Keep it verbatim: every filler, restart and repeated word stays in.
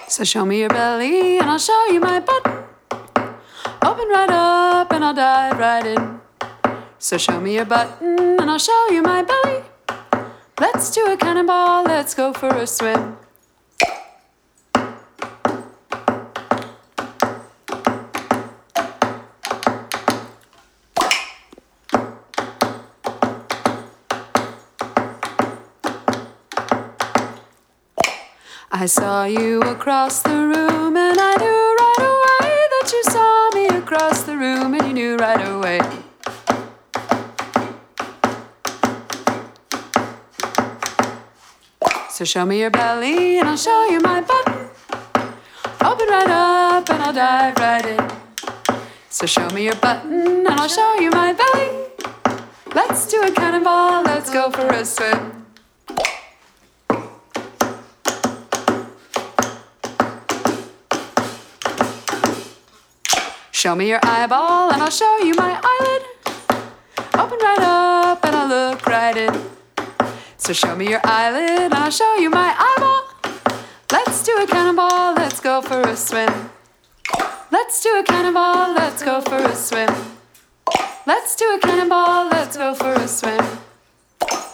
So show me your belly and I'll show you my butt. Open right up and I'll dive right in. So show me your button and I'll show you my belly. Let's do a cannonball, let's go for a swim. I saw you across the room and I knew right away that you saw me across the room and you knew right away. So show me your belly and I'll show you my butt. Open right up and I'll dive right in. So show me your button and I'll show you my belly. Let's do a cannonball, let's go for a swim. Show me your eyeball and I'll show you my eyelid. Open right up and I'll look right in. So show me your eyelid and I'll show you my eyeball. Let's do a cannonball, let's go for a swim. Let's do a cannonball, let's go for a swim. Let's do a cannonball, let's go for a swim.